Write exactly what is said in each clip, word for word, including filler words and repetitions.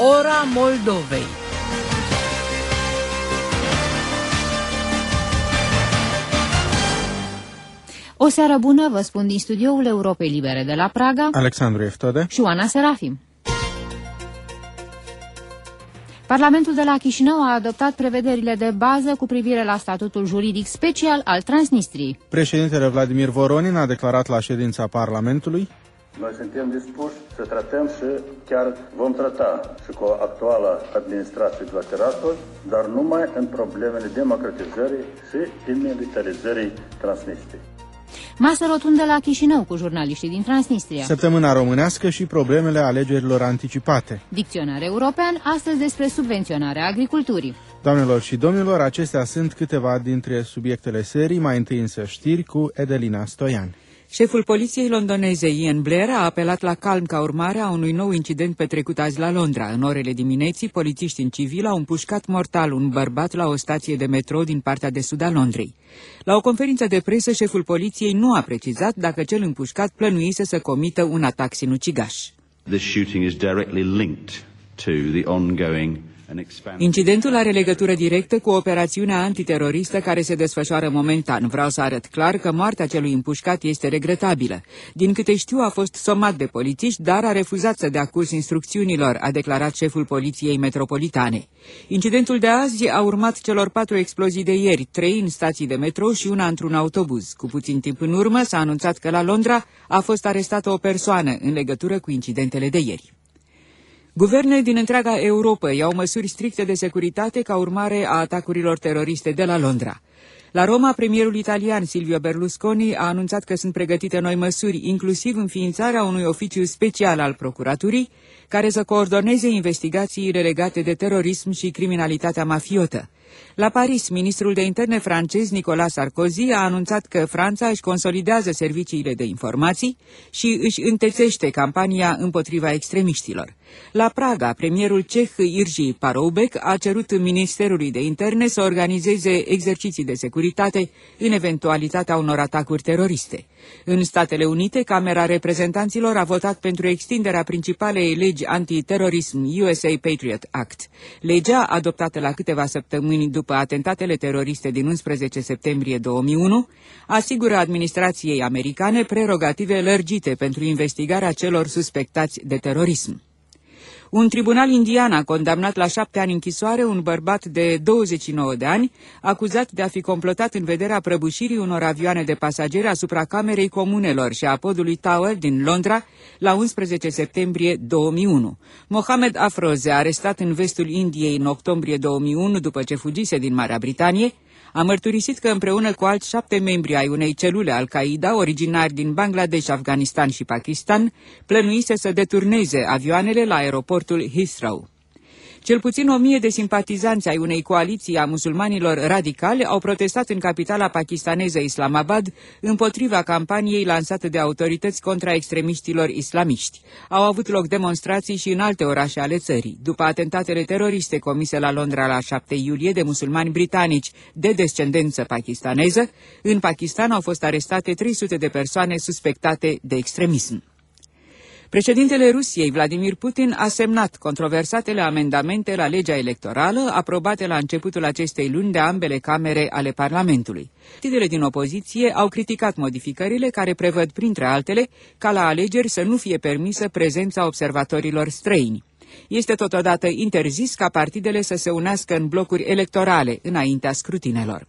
Ora Moldovei. O seară bună, vă spun din studioul Europei Libere de la Praga, Alexandru Eftode și Oana Serafim. Parlamentul de la Chișinău a adoptat prevederile de bază cu privire la statutul juridic special al Transnistriei. Președintele Vladimir Voronin a declarat la ședința Parlamentului: Noi suntem dispuși să tratăm și chiar vom trata și cu actuala administrație bilaterală, dar numai în problemele democratizării și demilitarizării Transnistriei. Masă rotundă la Chișinău cu jurnaliștii din Transnistria. Săptămâna românească și problemele alegerilor anticipate. Dicționar european, astăzi despre subvenționarea agriculturii. Doamnelor și domnilor, acestea sunt câteva dintre subiectele serii, mai întâi însă știri cu Edelina Stoian. Șeful poliției londoneze Ian Blair a apelat la calm ca urmare a unui nou incident petrecut azi la Londra. În orele dimineții, polițiști în civil au împușcat mortal un bărbat la o stație de metrou din partea de sud a Londrei. La o conferință de presă, șeful poliției nu a precizat dacă cel împușcat plănuise să comită un atac sinucigaș. This shooting is directly linked to the ongoing. Incidentul are legătură directă cu operațiunea antiteroristă care se desfășoară momentan. Vreau să arăt clar că moartea celui împușcat este regretabilă. Din câte știu, a fost somat de polițiști, dar a refuzat să dea curs instrucțiunilor, a declarat șeful poliției metropolitane. Incidentul de azi a urmat celor patru explozii de ieri, trei în stații de metrou și una într-un autobuz. Cu puțin timp în urmă s-a anunțat că la Londra a fost arestată o persoană în legătură cu incidentele de ieri. Guvernele din întreaga Europă iau măsuri stricte de securitate ca urmare a atacurilor teroriste de la Londra. La Roma, premierul italian Silvio Berlusconi a anunțat că sunt pregătite noi măsuri, inclusiv înființarea unui oficiu special al procuraturii, care să coordoneze investigațiile legate de terorism și criminalitatea mafiotă. La Paris, ministrul de interne francez Nicolas Sarkozy a anunțat că Franța își consolidează serviciile de informații și își întețește campania împotriva extremiștilor. La Praga, premierul ceh Jiří Paroubek a cerut Ministerului de Interne să organizeze exerciții de securitate în eventualitatea unor atacuri teroriste. În Statele Unite, Camera Reprezentanților a votat pentru extinderea principalei legi antiterorism U S A Patriot Act. Legea, adoptată la câteva săptămâni după atentatele teroriste din unsprezece septembrie două mii unu, asigură administrației americane prerogative lărgite pentru investigarea celor suspectați de terorism. Un tribunal indian a condamnat la șapte ani închisoare un bărbat de douăzeci și nouă de ani, acuzat de a fi complotat în vederea prăbușirii unor avioane de pasageri asupra Camerei Comunelor și a podului Tower din Londra la unsprezece septembrie două mii unu. Mohamed Afroze, arestat în vestul Indiei în octombrie două mii unu după ce fugise din Marea Britanie, a mărturisit că împreună cu alți șapte membri ai unei celule Al-Qaeda, originari din Bangladesh, Afganistan și Pakistan, plănuise să deturneze avioanele la aeroportul Heathrow. Cel puțin o mie de simpatizanți ai unei coaliții a musulmanilor radicali au protestat în capitala pakistaneză Islamabad împotriva campaniei lansate de autorități contra extremiștilor islamiști. Au avut loc demonstrații și în alte orașe ale țării. După atentatele teroriste comise la Londra la șapte iulie de musulmani britanici de descendență pakistaneză, în Pakistan au fost arestate trei sute de persoane suspectate de extremism. Președintele Rusiei, Vladimir Putin, a semnat controversatele amendamente la legea electorală aprobate la începutul acestei luni de ambele camere ale Parlamentului. Partidele din opoziție au criticat modificările care prevăd, printre altele, ca la alegeri să nu fie permisă prezența observatorilor străini. Este totodată interzis ca partidele să se unească în blocuri electorale înaintea scrutinelor.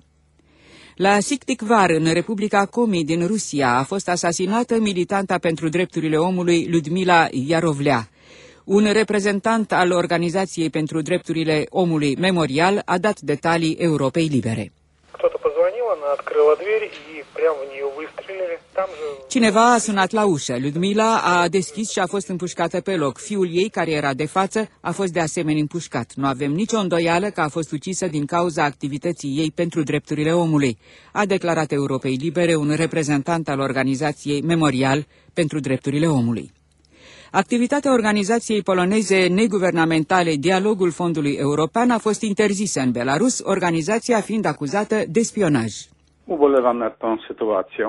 La Syktyvkar, în Republica Komi din Rusia, a fost asasinată militanta pentru drepturile omului Ludmila Yarovlea. Un reprezentant al Organizației pentru Drepturile Omului Memorial a dat detalii Europei Libere. Cineva a sunat la ușă. Ludmila a deschis și a fost împușcată pe loc. Fiul ei, care era de față, a fost de asemenea împușcat. Nu avem nicio îndoială că a fost ucisă din cauza activității ei pentru drepturile omului, a declarat Europei Libere un reprezentant al Organizației Memorial pentru Drepturile Omului. Activitatea organizației poloneze neguvernamentale Dialogul Fondului European a fost interzisă în Belarus, organizația fiind acuzată de spionaj. Ubolewam nad tą sytuacją.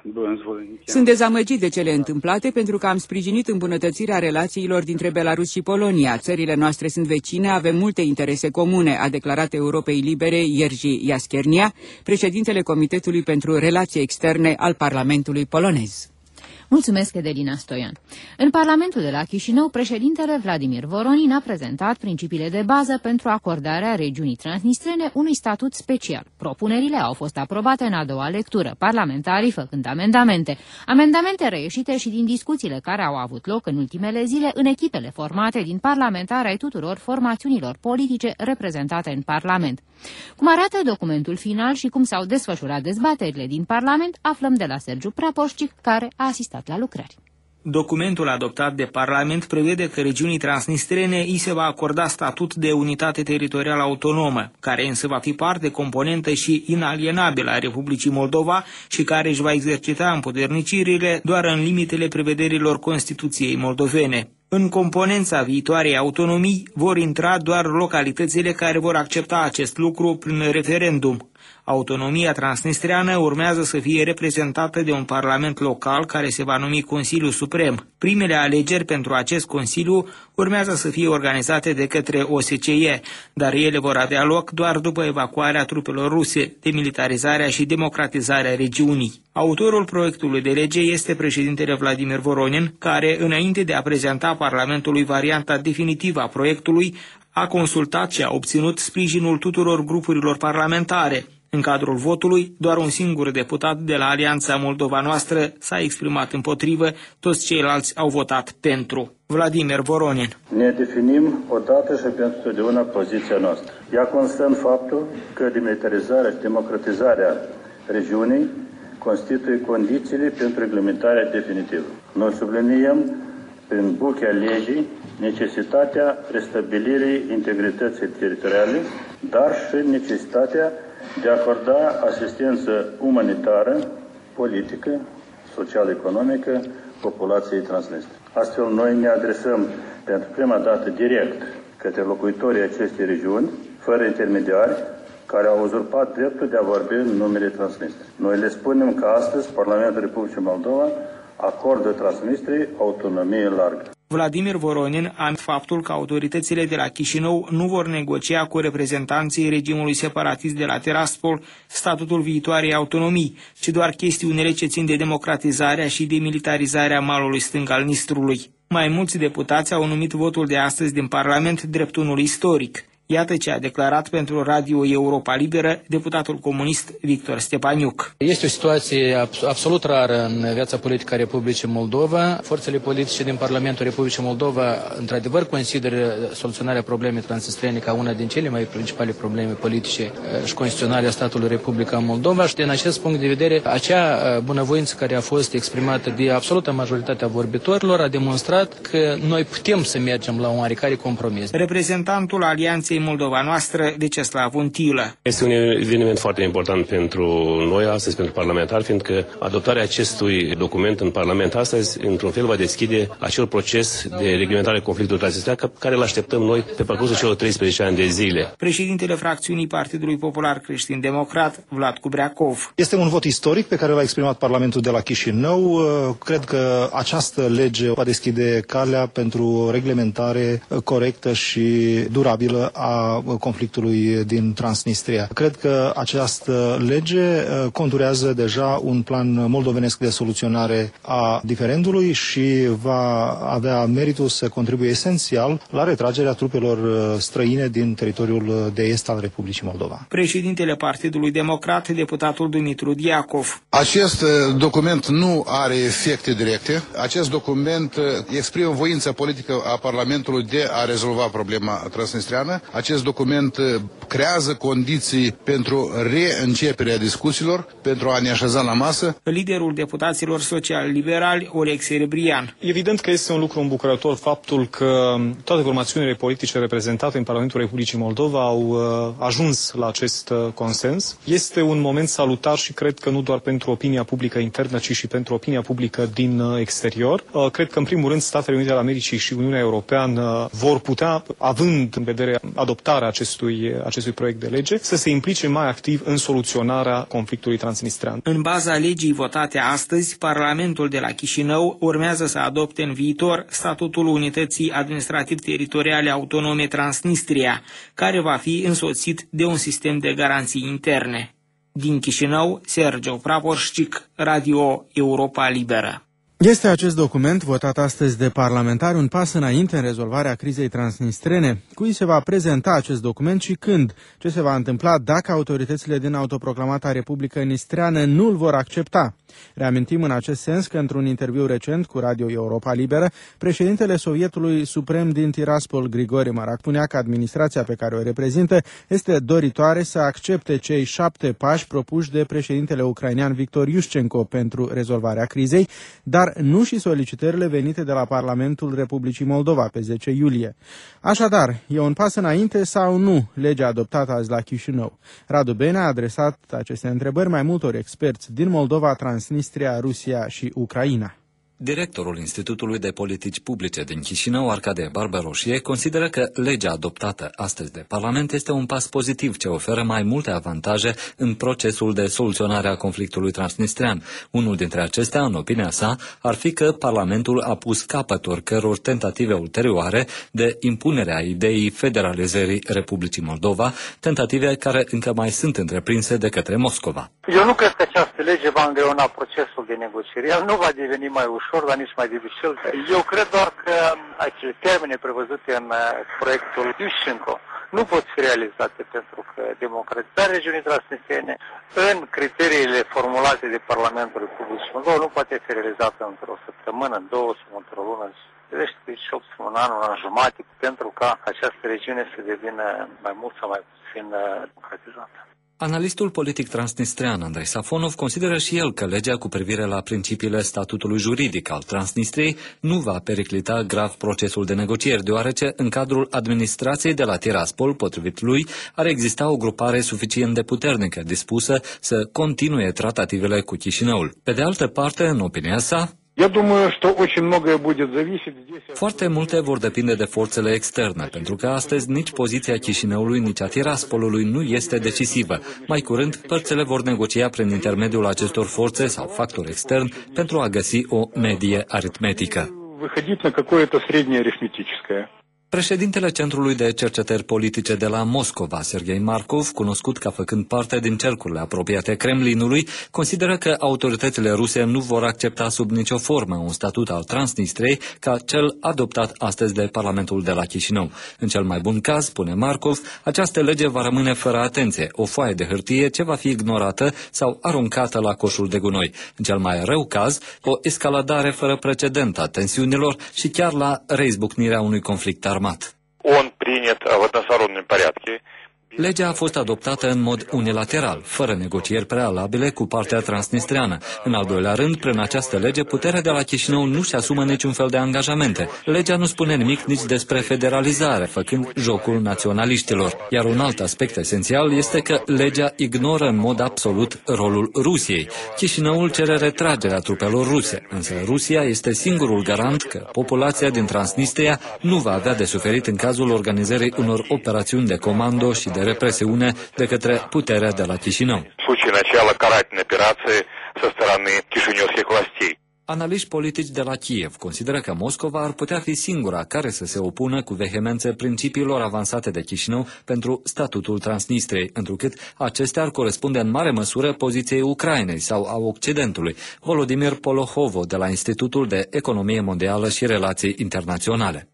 Sunt dezamăgit de cele întâmplate pentru că am sprijinit îmbunătățirea relațiilor dintre Belarus și Polonia. Țările noastre sunt vecine, avem multe interese comune, a declarat Europei Libere Jerzy Jaskiernia, președintele Comitetului pentru Relații Externe al Parlamentului polonez. Mulțumesc, Edelina Stoian. În Parlamentul de la Chișinău, președintele Vladimir Voronin a prezentat principiile de bază pentru acordarea regiunii transnistrene unui statut special. Propunerile au fost aprobate în a doua lectură, parlamentarii făcând amendamente. Amendamente reieșite și din discuțiile care au avut loc în ultimele zile în echipele formate din parlamentari ai tuturor formațiunilor politice reprezentate în Parlament. Cum arată documentul final și cum s-au desfășurat dezbaterile din Parlament, aflăm de la Sergiu Prapoșcic, care a asistat la lucrări. Documentul adoptat de Parlament prevede că regiunii transnistrene îi se va acorda statut de unitate teritorială autonomă, care însă va fi parte componentă și inalienabilă a Republicii Moldova și care își va exercita împuternicirile doar în limitele prevederilor Constituției moldovene. În componența viitoarei autonomii vor intra doar localitățile care vor accepta acest lucru prin referendum. Autonomia transnistreană urmează să fie reprezentată de un parlament local care se va numi Consiliul Suprem. Primele alegeri pentru acest Consiliu urmează să fie organizate de către O S C E, dar ele vor avea loc doar după evacuarea trupelor ruse, demilitarizarea și democratizarea regiunii. Autorul proiectului de lege este președintele Vladimir Voronin, care, înainte de a prezenta Parlamentului varianta definitivă a proiectului, a consultat și a obținut sprijinul tuturor grupurilor parlamentare. În cadrul votului, doar un singur deputat de la Alianța Moldova Noastră s-a exprimat împotrivă, toți ceilalți au votat pentru. Vladimir Voronin. Ne definim odată și pentru totdeauna poziția noastră. Ea constă în faptul că demilitarizarea și democratizarea regiunii constituie condițiile pentru reglementarea definitivă. Noi subliniem prin buchea legii necesitatea restabilirii integrității teritoriale, dar și necesitatea de a acorda asistență umanitară, politică, social-economică populației transnistre. Astfel, noi ne adresăm pentru prima dată direct către locuitorii acestei regiuni, fără intermediari, care au uzurpat dreptul de a vorbi în numele Transnistriei. Noi le spunem că astăzi Parlamentul Republicii Moldova acordă Transnistriei autonomie largă. Vladimir Voronin a faptul că autoritățile de la Chișinău nu vor negocia cu reprezentanții regimului separatist de la Tiraspol statutul viitoarei autonomii, ci doar chestiunile ce țin de democratizarea și demilitarizarea malului stâng al Nistrului. Mai mulți deputați au numit votul de astăzi din Parlament drept unul istoric. Iată ce a declarat pentru Radio Europa Liberă deputatul comunist Victor Stepaniuc. Este o situație absolut rară în viața politică a Republicii Moldova. Forțele politice din Parlamentul Republicii Moldova într-adevăr consideră soluționarea problemei transnistrene ca una din cele mai principale probleme politice și constituționale a statului Republica Moldova și din acest punct de vedere acea bunăvoință care a fost exprimată de absolută majoritatea vorbitorilor a demonstrat că noi putem să mergem la un oarecare compromis. Reprezentantul Alianței Moldova Noastră, Veceslav Untilă. Este un eveniment foarte important pentru noi astăzi, pentru parlamentari, fiindcă adoptarea acestui document în Parlament astăzi, într-un fel, va deschide acel proces de reglementare a conflictului transnistrean care îl așteptăm noi pe parcursul celor treisprezece ani de zile. Președintele fracțiunii Partidului Popular Creștin Democrat, Vlad Cubreacov. Este un vot istoric pe care l-a exprimat Parlamentul de la Chișinău. Cred că această lege va deschide calea pentru o reglementare corectă și durabilă a conflictului din Transnistria. Cred că această lege conturează deja un plan moldovenesc de soluționare a diferendului și va avea meritul să contribuie esențial la retragerea trupelor străine din teritoriul de est al Republicii Moldova. Președintele Partidului Democrat, deputatul Dumitru Diacov. Acest document nu are efecte directe. Acest document exprimă voința politică a Parlamentului de a rezolva problema transnistriană. Acest document creează condiții pentru reînceperea discuțiilor, pentru a ne așeza la masă. Liderul deputaților social-liberali, Oleg Serebrian. Evident că este un lucru îmbucurător faptul că toate formațiunile politice reprezentate în Parlamentul Republicii Moldova au ajuns la acest consens. Este un moment salutar și cred că nu doar pentru opinia publică internă, ci și pentru opinia publică din exterior. Cred că, în primul rând, Statele Unite ale Americii și Uniunea Europeană vor putea, având în vedere adoptarea acestui, acestui proiect de lege, să se implice mai activ în soluționarea conflictului transnistrean. În baza legii votate astăzi, Parlamentul de la Chișinău urmează să adopte în viitor statutul Unității Administrativ-Teritoriale Autonome Transnistria, care va fi însoțit de un sistem de garanții interne. Din Chișinău, Sergiu Praporșcic, Radio Europa Liberă. Este acest document, votat astăzi de parlamentari, un pas înainte în rezolvarea crizei transnistrene? Cui se va prezenta acest document și când? Ce se va întâmpla dacă autoritățile din autoproclamata Republică Nistreană nu îl vor accepta? Reamintim în acest sens că într-un interviu recent cu Radio Europa Liberă, președintele Sovietului Suprem din Tiraspol, Grigore Marac, punea că administrația pe care o reprezintă este doritoare să accepte cei șapte pași propuși de președintele ucrainean Victor Iușcenko pentru rezolvarea crizei, dar nu și solicitările venite de la Parlamentul Republicii Moldova pe zece iulie. Așadar, e un pas înainte sau nu legea adoptată azi la Chișinău? Radu Bene a adresat aceste întrebări mai multor experți din Moldova, Transnistria, Rusia și Ucraina. Directorul Institutului de Politici Publice din Chișinău, Arcadie Barbaroșie, consideră că legea adoptată astăzi de Parlament este un pas pozitiv ce oferă mai multe avantaje în procesul de soluționare a conflictului transnistrean. Unul dintre acestea, în opinia sa, ar fi că Parlamentul a pus capăt oricăror tentative ulterioare de impunere a ideii federalizării Republicii Moldova, tentative care încă mai sunt întreprinse de către Moscova. Eu nu cred că această lege va îngreuna procesul de negociere. El nu va deveni mai ușor, dar nici mai dificil. Eu cred doar că acele termene prevăzute în proiectul Iușcenko nu pot fi realizate pentru că democratizarea regiunii transnistrene în criteriile formulate de Parlamentul Republicii Moldova nu poate fi realizată într-o săptămână, două sau într-o lună. Deci opt un an, un an jumate, pentru ca această regiune să devină mai mult sau mai puțin democratizată. Analistul politic transnistrean Andrei Safonov consideră și el că legea cu privire la principiile statutului juridic al Transnistriei nu va periclita grav procesul de negocieri, deoarece în cadrul administrației de la Tiraspol, potrivit lui, ar exista o grupare suficient de puternică dispusă să continue tratativele cu Chișinăul. Pe de altă parte, în opinia sa, foarte multe vor depinde de forțele externe, pentru că astăzi nici poziția Chișinăului, nici a Tiraspolului nu este decisivă. Mai curând, părțile vor negocia prin intermediul acestor forțe sau factori externi pentru a găsi o medie aritmetică. Președintele Centrului de Cercetări Politice de la Moscova, Sergei Markov, cunoscut ca făcând parte din cercurile apropiate Kremlinului, consideră că autoritățile ruse nu vor accepta sub nicio formă un statut al Transnistriei ca cel adoptat astăzi de Parlamentul de la Chișinău. În cel mai bun caz, spune Markov, această lege va rămâne fără atenție, o foaie de hârtie ce va fi ignorată sau aruncată la coșul de gunoi. În cel mai rău caz, o escaladare fără precedent a tensiunilor și chiar la reizbucnirea unui conflict armat. Legea a fost adoptată în mod unilateral, fără negocieri prealabile cu partea transnistreană. În al doilea rând, prin această lege, puterea de la Chișinău nu-și asumă niciun fel de angajamente. Legea nu spune nimic nici despre federalizare, făcând jocul naționaliștilor. Iar un alt aspect esențial este că legea ignoră în mod absolut rolul Rusiei. Chișinăul cere retragerea trupelor ruse, însă Rusia este singurul garant că populația din Transnistria nu va avea de suferit în cazul organizării unor operațiuni de comando și de represiune de către puterea de la Chișinău. Analiști politici de la Kiev consideră că Moscova ar putea fi singura care să se opună cu vehemență principiilor avansate de Chișinău pentru statutul Transnistriei, întrucât acestea ar corespunde în mare măsură poziției Ucrainei sau a Occidentului. Volodimir Polohovo de la Institutul de Economie Mondială și Relații Internaționale.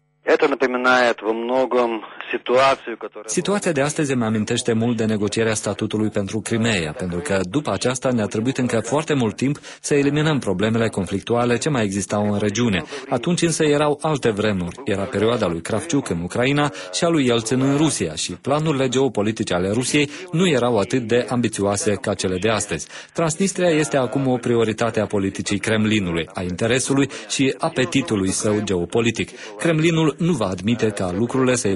Situația de astăzi îmi amintește mult de negocierea statutului pentru Crimeea, pentru că după aceasta ne-a trebuit încă foarte mult timp să eliminăm problemele conflictuale ce mai existau în regiune. Atunci însă erau alte vremuri. Era perioada lui Kravciuk în Ucraina și a lui Yeltsin în Rusia și planurile geopolitice ale Rusiei nu erau atât de ambițioase ca cele de astăzi. Transnistria este acum o prioritate a politicii Kremlinului, a interesului și apetitului său geopolitic. Kremlinul nu va admite ca lucrurile să evolueze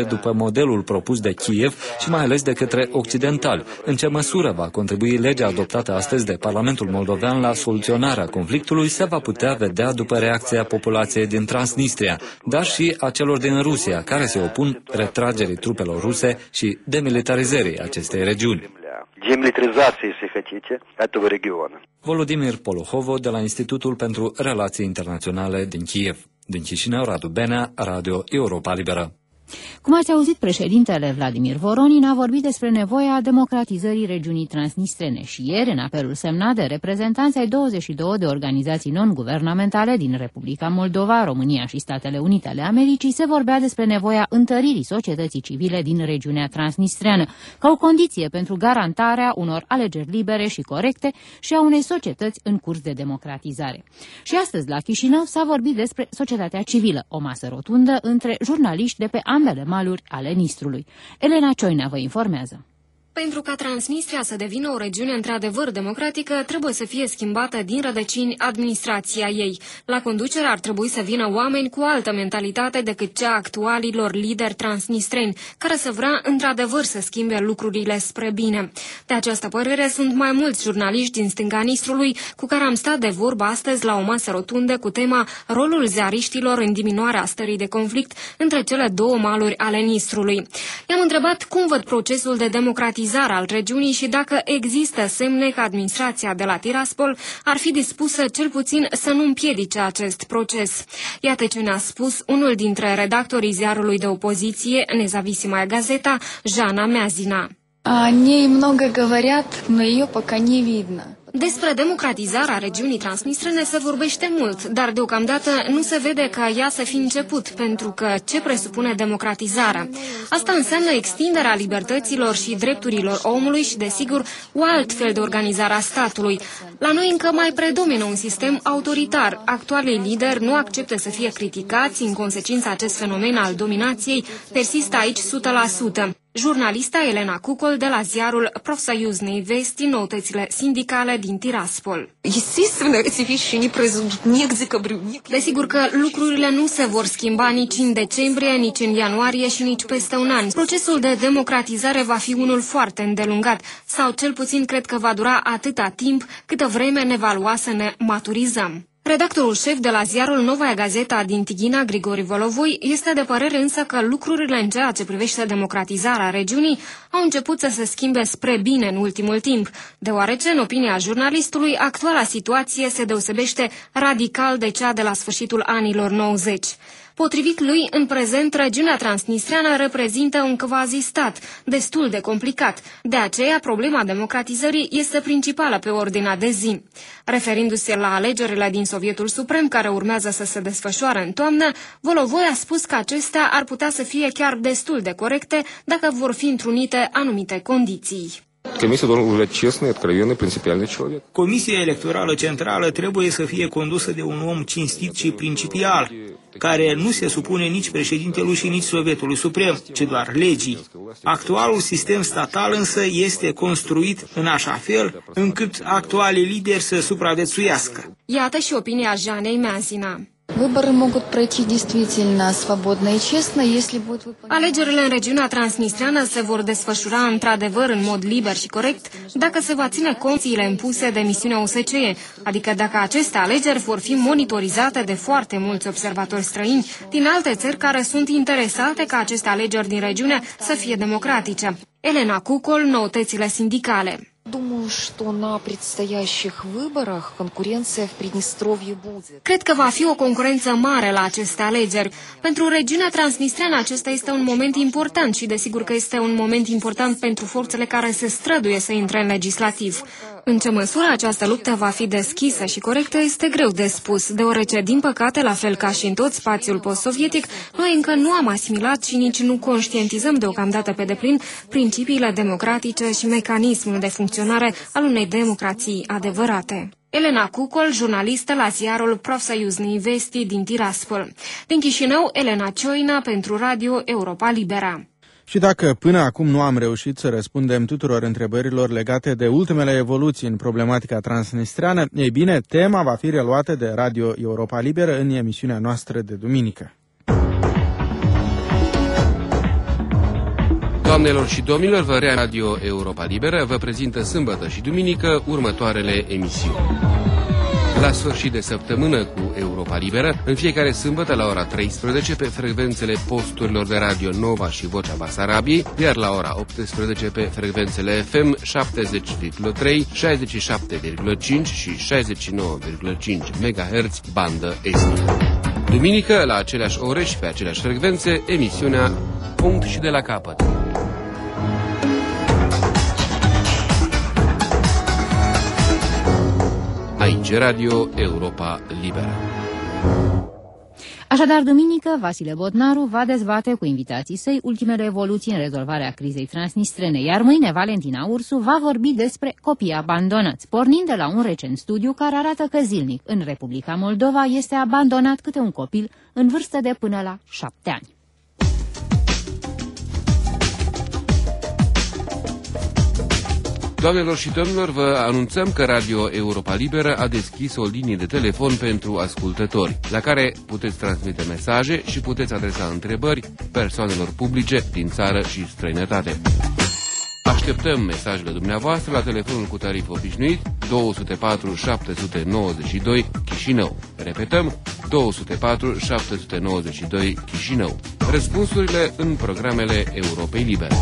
după modelul propus de Kiev și mai ales de către occidentali. În ce măsură va contribui legea adoptată astăzi de Parlamentul Moldovean la soluționarea conflictului se va putea vedea după reacția populației din Transnistria, dar și a celor din Rusia, care se opun retragerii trupelor ruse și demilitarizării acestei regiuni. Демилитаризации, если хотите, этого региона. Volodimir Polohovo de la Institutul pentru Relații Internaționale din Kiev. Din Chișinău, Radu Benea, Radio Europa Liberă. Cum ați auzit, președintele Vladimir Voronin a vorbit despre nevoia democratizării regiunii transnistrene și ieri, în apelul semnat de reprezentanții ai douăzeci și două de organizații non-guvernamentale din Republica Moldova, România și Statele Unite ale Americii, se vorbea despre nevoia întăririi societății civile din regiunea transnistreană, ca o condiție pentru garantarea unor alegeri libere și corecte și a unei societăți în curs de democratizare. Și astăzi, la Chișinău, s-a vorbit despre societatea civilă, o masă rotundă între jurnaliști de pe ambele maluri ale Nistrului. Elena Cioina vă informează. Pentru ca Transnistria să devină o regiune într-adevăr democratică, trebuie să fie schimbată din rădăcini administrația ei. La conducere ar trebui să vină oameni cu altă mentalitate decât cea actualilor lideri transnistreni, care să vrea într-adevăr să schimbe lucrurile spre bine. De această părere sunt mai mulți jurnaliști din stânga Nistrului cu care am stat de vorbă astăzi la o masă rotundă cu tema rolul ziariștilor în diminuarea stării de conflict între cele două maluri ale Nistrului. I-am întrebat cum văd procesul de democratizare al regiunii și dacă există semne că administrația de la Tiraspol ar fi dispusă cel puțin să nu împiedice acest proces. Iată ce ne-a spus unul dintre redactorii ziarului de opoziție, Nezavisimaya Gazeta, Jana Meazina. О ней много говорят, но ее пока не видно. Despre democratizarea regiunii transnistrene se vorbește mult, dar deocamdată nu se vede ca ea să fi început, pentru că ce presupune democratizarea? Asta înseamnă extinderea libertăților și drepturilor omului și, desigur, o altfel de organizare a statului. La noi încă mai predomină un sistem autoritar. Actualii lideri nu acceptă să fie criticați, în consecință acest fenomen al dominației persistă aici o sută la sută. Jurnalista Elena Cucol de la ziarul Profsoyuzne Vesti, noutățile sindicale din Tiraspol. Desigur că lucrurile nu se vor schimba nici în decembrie, nici în ianuarie și nici peste un an. Procesul de democratizare va fi unul foarte îndelungat, sau cel puțin cred că va dura atâta timp câtă vreme ne va lua să ne maturizăm. Redactorul șef de la ziarul Novaia Gazeta din Tighina, Grigori Volovoi, este de părere însă că lucrurile în ceea ce privește democratizarea regiunii au început să se schimbe spre bine în ultimul timp, deoarece, în opinia jurnalistului, actuala situație se deosebește radical de cea de la sfârșitul anilor nouăzeci. Potrivit lui, în prezent, regiunea transnistreană reprezintă un quasi-stat, destul de complicat. De aceea, problema democratizării este principală pe ordinea de zi. Referindu-se la alegerile din Sovietul Suprem, care urmează să se desfășoare în toamnă, Volovoi a spus că acestea ar putea să fie chiar destul de corecte dacă vor fi întrunite anumite condiții. Comisia должен быть честный, откровенный, принципиальный человек. Comisia Electorală Centrală trebuie să fie condusă de un om cinstit și principial, care nu se supune nici președintelui și nici Sovietului Suprem, ci doar legii. Actualul sistem statal însă este construit în așa fel încât actualii lideri să supraviețuiască. Iată și opinia Janei Meazina. Выборы могут пройти действительно свободно и честно, если будут выполнены. Alegerile în regiunea transnistreană se vor desfășura într-adevăr în mod liber și corect dacă se va ține condițiile impuse de misiunea O S C E, adică dacă aceste alegeri vor fi monitorizate de foarte mulți observatori străini din alte țări care sunt interesate ca aceste alegeri din regiune să fie democratice. Elena Cucol, noutățile sindicale. Думаю, что на предстоящих выборах конкуренция в Приднестровье будет. Cred că va fi o concurență mare la aceste alegeri. Pentru regiunea transnistreană acesta este un moment important și desigur că este un moment important pentru forțele care se străduie să intre în legislativ. În ce măsură această luptă va fi deschisă și corectă este greu de spus, deoarece, din păcate, la fel ca și în tot spațiul post-sovietic, noi încă nu am asimilat și nici nu conștientizăm deocamdată pe deplin principiile democratice și mecanismul de funcționare al unei democrații adevărate. Elena Cucol, jurnalistă la ziarul Profsoyuzne Vesti din Tiraspol. Din Chișinău, Elena Cioina pentru Radio Europa Libera. Și dacă până acum nu am reușit să răspundem tuturor întrebărilor legate de ultimele evoluții în problematica transnistreană, ei bine, tema va fi reluată de Radio Europa Liberă în emisiunea noastră de duminică. Doamnelor și domnilor, vă rea Radio Europa Liberă vă prezintă sâmbătă și duminică următoarele emisiuni. La sfârșit de săptămână cu Europa Liberă, în fiecare sâmbătă la ora treisprezece pe frecvențele posturilor de radio Nova și Vocea Basarabiei, iar la ora optsprezece pe frecvențele F M șaptezeci virgulă trei, șaizeci și șapte virgulă cinci și șaizeci și nouă virgulă cinci megahertz bandă estică. Duminică, la aceleași ore și pe aceleași frecvențe, emisiunea Punct și de la capăt. Aici Radio Europa Liberă. Așadar, duminică, Vasile Botnaru va dezbate cu invitații săi ultimele evoluții în rezolvarea crizei transnistrene, iar mâine Valentina Ursu va vorbi despre copii abandonați, pornind de la un recent studiu care arată că zilnic în Republica Moldova este abandonat câte un copil în vârstă de până la șapte ani. Doamnelor și domnilor, vă anunțăm că Radio Europa Liberă a deschis o linie de telefon pentru ascultători, la care puteți transmite mesaje și puteți adresa întrebări persoanelor publice din țară și străinătate. Așteptăm mesajele dumneavoastră la telefonul cu tarif obișnuit două zero patru șapte nouă doi Chișinău. Repetăm, două zero patru șapte nouă doi Chișinău. Răspunsurile în programele Europei Libere.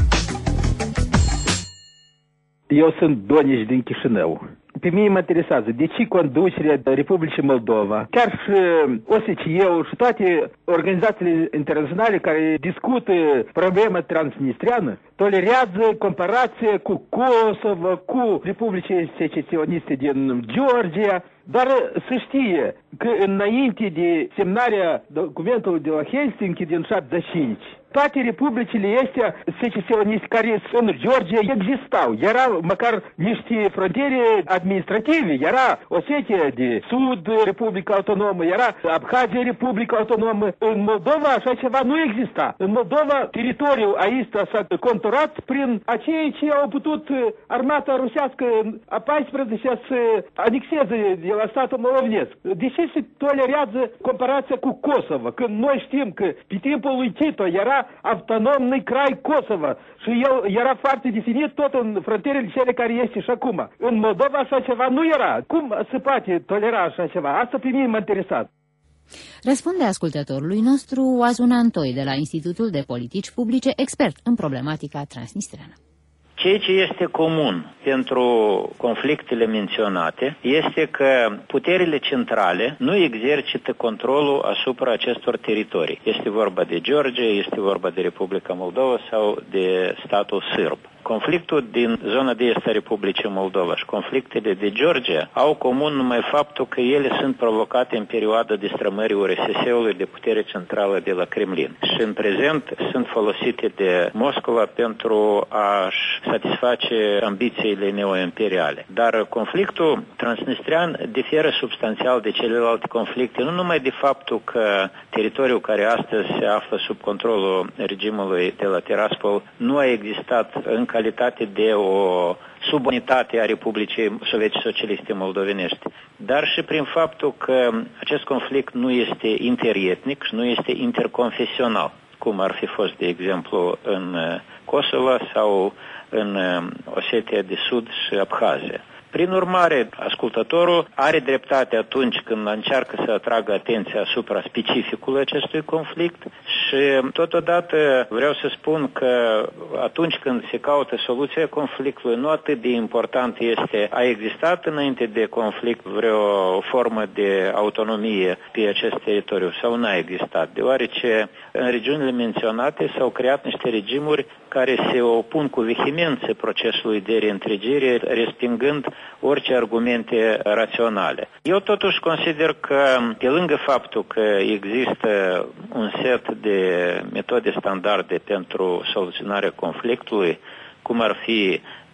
Eu sunt Donici din Chișinău. Pe mine mă interesează de ce conducerea Republicii Moldova, chiar și O S C E-ul și toate organizațiile internaționale care discută problema transnistreană, tolerează comparație cu Kosovo, cu Republicii Secesioniste din Georgia, dar să știe că înainte de semnarea documentului de la Helsinki din șaptezeci și cinci, toate republicile astea secesioniste care sunt în Georgia existau. Erau măcar niște frontiere administrative. Era Osetia de Sud, Republica Autonomă, era Abhazia, Republica Autonomă. În Moldova așa ceva nu exista. În Moldova teritoriul aici s-a conturat prin aceia ce au putut armata rusească a paisprezecea să anexeze de la statul molovnesc. De ce se tolerează comparația cu Kosovo? Când noi știm că pe timpul lui Tito era autonomный край Kosovo și el era foarte definit tot în frontierele cele care este și acum. În Moldova așa ceva nu era. Cum se poate tolera așa ceva? Asta pe mine m-a interesat. Răspunde ascultătorului nostru Oazun Antoi de la Institutul de Politici Publice, expert în problematica transnistreană. Ceea ce este comun pentru conflictele menționate este că puterile centrale nu exercită controlul asupra acestor teritorii. Este vorba de Georgia, este vorba de Republica Moldova sau de statul sârb. Conflictul din zona de est a Republicii Moldova și conflictele de Georgia au comun numai faptul că ele sunt provocate în perioada destrămării U R S S-ului de putere centrală de la Kremlin și în prezent sunt folosite de Moscova pentru a-și satisface ambițiile neoimperiale. Dar conflictul transnistrian diferă substanțial de celelalte conflicte, nu numai de faptul că teritoriul care astăzi se află sub controlul regimului de la Tiraspol nu a existat în calitate de o subunitate a Republicii Sovietice Socialiste Moldovenești, dar și prin faptul că acest conflict nu este interetnic și nu este interconfesional, cum ar fi fost, de exemplu, în Kosovo sau în Osetia de Sud și Abhazia. Prin urmare, ascultătorul are dreptate atunci când încearcă să atragă atenția asupra specificului acestui conflict și totodată vreau să spun că atunci când se caută soluția conflictului, nu atât de important este a existat înainte de conflict vreo formă de autonomie pe acest teritoriu sau n-a existat, deoarece în regiunile menționate s-au creat niște regimuri care se opun cu vehemență procesului de reîntregire, respingând orice argumente raționale. Eu totuși consider că, pe lângă faptul că există un set de metode standarde pentru soluționarea conflictului, cum ar fi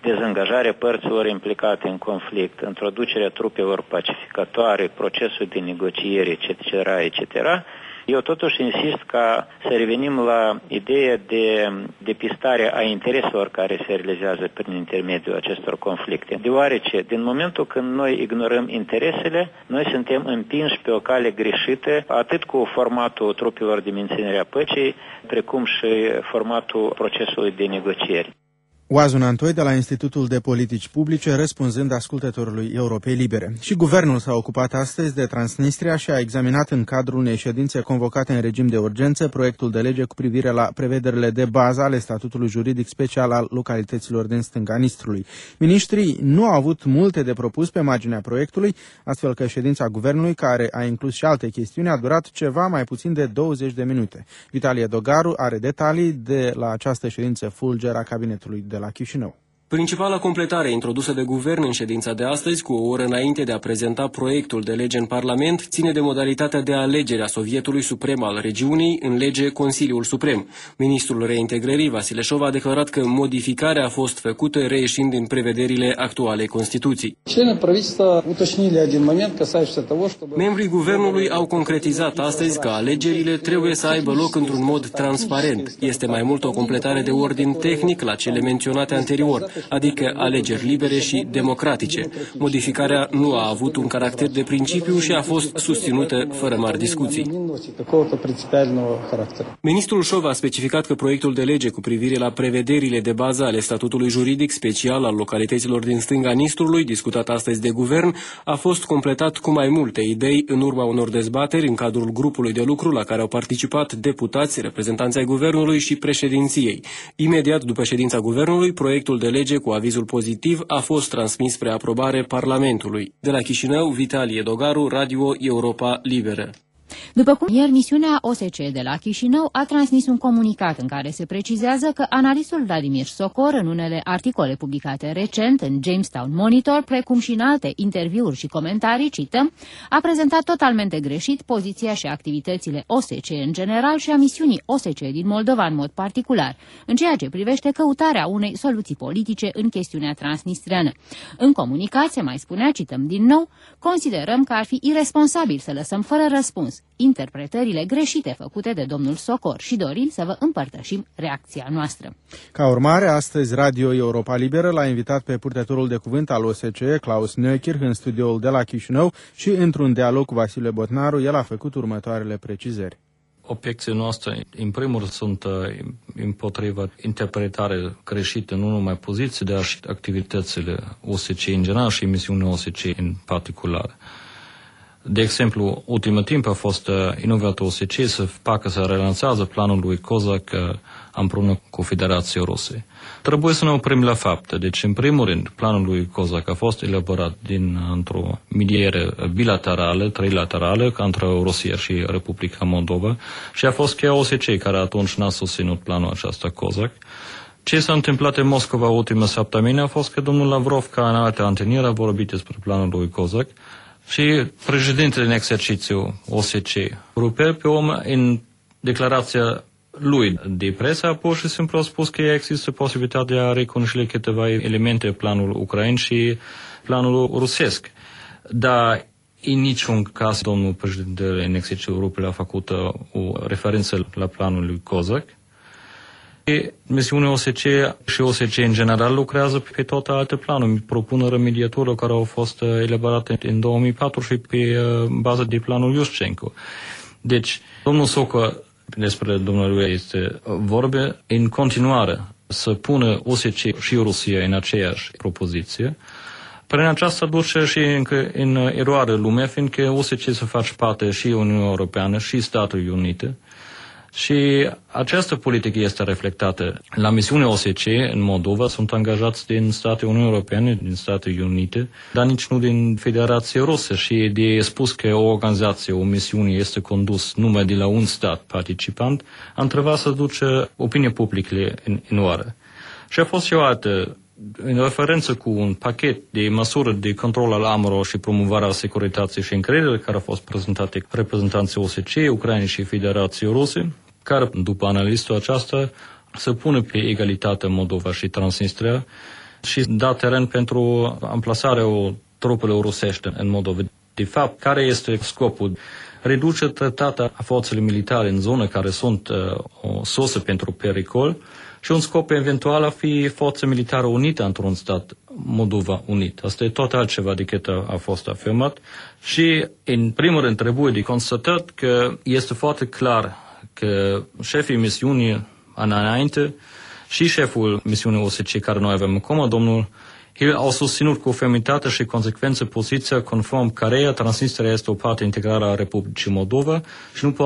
dezangajarea părților implicate în conflict, introducerea trupelor pacificatoare, procesul de negociere, et cetera, et cetera, eu totuși insist ca să revenim la ideea de depistare a intereselor care se realizează prin intermediul acestor conflicte. Deoarece, din momentul când noi ignorăm interesele, noi suntem împinși pe o cale greșită, atât cu formatul trupelor de menținere a păcii, precum și formatul procesului de negocieri. Oazun Antoi de la Institutul de Politici Publice, răspunzând ascultătorului Europei Libere. Și guvernul s-a ocupat astăzi de Transnistria și a examinat în cadrul unei ședințe convocate în regim de urgență proiectul de lege cu privire la prevederile de bază ale statutului juridic special al localităților din stânga Nistrului. Miniștrii nu au avut multe de propus pe marginea proiectului, astfel că ședința guvernului, care a inclus și alte chestiuni, a durat ceva mai puțin de douăzeci de minute. Vitalie Dogaru are detalii de la această ședință fulger a cabinetului de la Chișinău. Principala completare introdusă de guvern în ședința de astăzi, cu o oră înainte de a prezenta proiectul de lege în Parlament, ține de modalitatea de alegere a Sovietului Suprem al regiunii în lege Consiliul Suprem. Ministrul Reintegrării, Vasile Șov, a declarat că modificarea a fost făcută reieșind din prevederile actualei Constituții. Membrii guvernului au concretizat astăzi că alegerile trebuie să aibă loc într-un mod transparent. Este mai mult o completare de ordin tehnic la cele menționate anterior, adică alegeri libere și democratice. Modificarea nu a avut un caracter de principiu și a fost susținută fără mari discuții. Ministrul Șov a specificat că proiectul de lege cu privire la prevederile de bază ale statutului juridic special al localităților din stânga Nistrului, discutat astăzi de guvern, a fost completat cu mai multe idei în urma unor dezbateri în cadrul grupului de lucru la care au participat deputați, reprezentanți ai guvernului și președinției. Imediat după ședința guvernului, proiectul de lege cu avizul pozitiv a fost transmis spre aprobare Parlamentului. De la Chișinău, Vitalie Dogaru, Radio Europa Liberă. După cum ieri, misiunea O S C E de la Chișinău a transmis un comunicat în care se precizează că analistul Vladimir Sokor, în unele articole publicate recent în Jamestown Monitor, precum și în alte interviuri și comentarii, cităm, a prezentat totalmente greșit poziția și activitățile O S C E în general și a misiunii O S C E din Moldova în mod particular, în ceea ce privește căutarea unei soluții politice în chestiunea transnistreană. În comunicat se mai spunea, cităm din nou, considerăm că ar fi iresponsabil să lăsăm fără răspuns interpretările greșite făcute de domnul Sokor și dorim să vă împărtășim reacția noastră. Ca urmare, astăzi Radio Europa Liberă l-a invitat pe purtătorul de cuvânt al O S C E, Klaus Neukirch, în studioul de la Chișinău și, într-un dialog cu Vasile Botnaru, el a făcut următoarele precizări. Obiecțiile noastre, în primul rând, sunt împotriva interpretare greșită, nu numai poziții, dar și activitățile O S C E în general și misiunea O S C E în particular. De exemplu, ultimul timp a fost uh, inovat O S C E să facă să relanțează planul lui Kozak uh, împreună cu Federația Rusă. Trebuie să ne oprim la fapte. Deci, în primul rând, planul lui Kozak a fost elaborat din într-o mediere bilaterală, trilaterală, între Rusia și Republica Moldova și a fost chiar O S C E care atunci n-a susținut planul acesta Kozak. Ce s-a întâmplat în Moscova ultima săptămână a fost că domnul Lavrov, ca în alte întâlniri, a vorbit despre planul lui Kozak și președintele în exercițiu O S C E, Ruper, pe om, în declarația lui de presă, pur și simplu a spus că există posibilitatea de a reconcilia câteva elemente planul ucrain și planul rusesc. Dar în niciun caz domnul președintele în exercițiu Ruper a făcut o referință la planul lui Kozak. Misiunea O S C E și O S C E în general lucrează pe toate alte planuri, propuneri mediatorilor care au fost elaborate în două mii patru și pe bază de planul Iușcenco. Deci, domnul Sokor, despre domnul este vorbe, în continuare să pună O S C E și Rusia în aceeași propoziție. Prin aceasta duce și încă în eroare lumea, fiindcă O S C E să face parte și Uniunea Europeană și Statele Unite. Și această politică este reflectată la misiunea O S C E în Moldova. Sunt angajați din Statele Uniunii Europene, din Statele Unite, dar nici nu din Federația Rusă. Și de spus că o organizație, o misiune este condus numai de la un stat participant, a întrebat să duce opinia publică în, în oară. Și a fost și o altă, în referență cu un pachet de măsuri de control al armelor și promovarea securității și încrederii care a fost prezentate reprezentanții O S C E, Ucraina și Federației Ruse, care, după analistul aceasta, să pună pe egalitate Moldova și Transnistria și da teren pentru amplasarea trupelor rusești în Moldova. De fapt, care este scopul? Reduce treptat forțele militare în zone care sunt uh, o sursă pentru pericol și un scop eventual a fi forță militară unită într-un stat Moldova unit. Asta e tot altceva decât a, a fost afirmat și, în primul rând, trebuie de constatat că este foarte clar că șefii misiunii înainte și șeful misiunii O S C care noi avem acum, domnul Hill, au susținut cu fermitate și consecvență poziția conform căreia Transnistria este o parte integrală a Republicii Moldova și nu